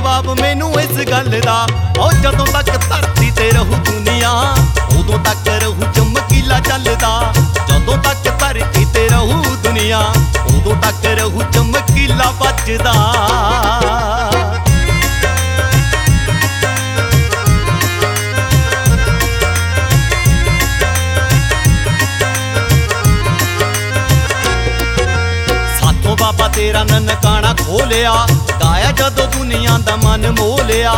जवाब मैनू इस गल दा। ओ जदों तक धरती ते रहू दुनिया उदों तक रहू चमकीला चलदा। जदों तक धरती ते रहू दुनिया उदों तक रहू चमकीला बजदा। बाबा तेरा ननकाना खोलिया गाया जदों दुनिया दा मन मोलिया।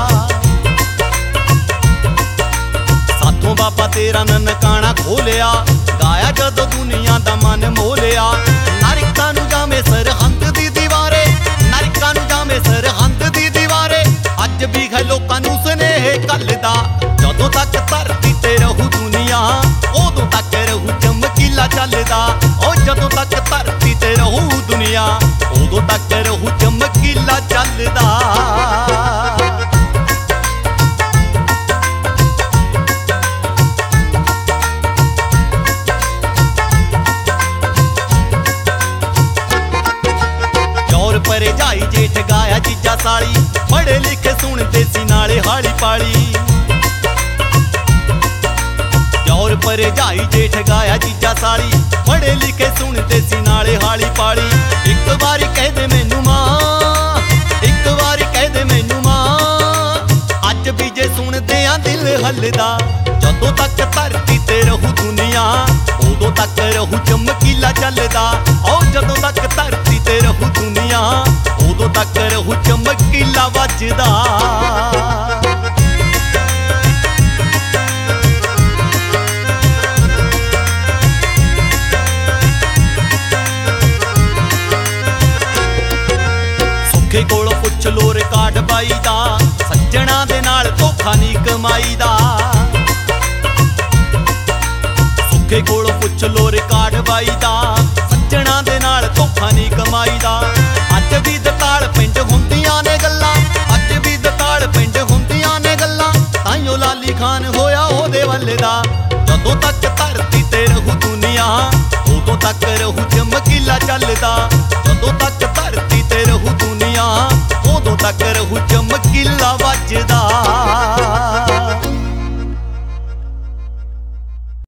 साथों बाबा तेरा ननकाना खोलिया गाया जदों दुनिया दा मन मोलिया। नरकां नूं जावे सरहंद दी दीवारे, नरकां नूं जावे सरहंद दी दीवारे। अज भी है लोकां नूं स्नेह घल्लदा। जदों तक धरती ते रहू दुनिया उदों तक रहू चमकीला चलदा। ओ जदों तक धरती ते रहू दुनिया उदों तक रहू चमकीला चलदा। चौर परे जाई जेठ गाया जीजा साली, पढ़े लिखे सुनते सी नाले हाली पाली। चौर परे जाई जेठ गाया जीजा साली, पढ़े लिखे सुनते सी नाले हाली पाली। एक बारी कह दे मैनू मां, एक बारी कह दे मैनू मां, अज भी जे सुनदे आ दिल हलदा। जदों तक धरती ते रहू दुनिया उदों तक रहू चमकीला चलदा। ओ जदों तक धरती ते रहू दुनिया उदों तक रहू चमकीला वजदा। कोल पुछ लो रिकार्ड बाई दा, सज्जणा दे नाल धोखा नहीं कमाई दा। सुखे कोल पुछ लो रिकार्ड बाई दा, सज्जणा दे नाल धोखा नहीं कमाई दा। अज भी दताल पिंड हुंदियां ने गल्लां, अज भी दताल पिंड हुंदियां ने गल्लां। ताइयों लाली खान होया ओदे वल्ले दा। जदों तक धरती ते रहू दुनिया उदों तक रहू चमकीला चलदा। जदों तक धरती ते रहू दुनिया उदों तक रहू चमकीला वजदा।